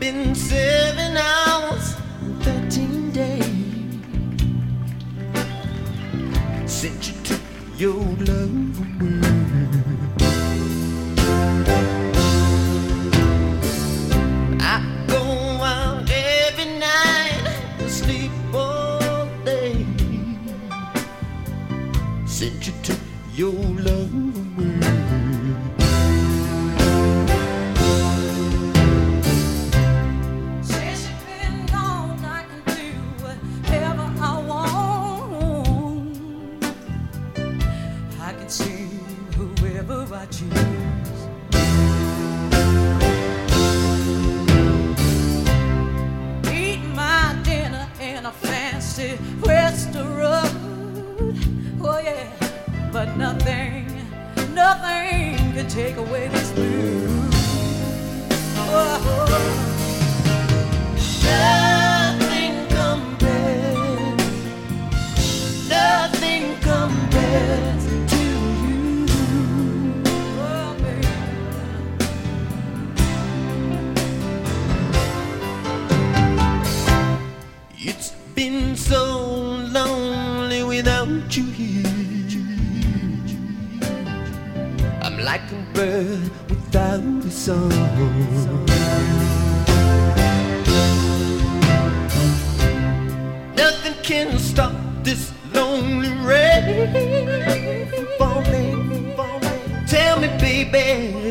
been 7 hours and 13 days since you took your love away. I go out every night and sleep all day since you took your love away. Since you've been gone, I can do whatever I want. I can see whoever I choose. Eat my dinner in a fancy restaurant. Oh yeah, but nothing can take away this blues. Oh, nothing compares to you. Oh, baby. It's been so lonely without you here. I'm like a bird without a song. Nothing can stop this lonely rain from falling. Tell me, baby,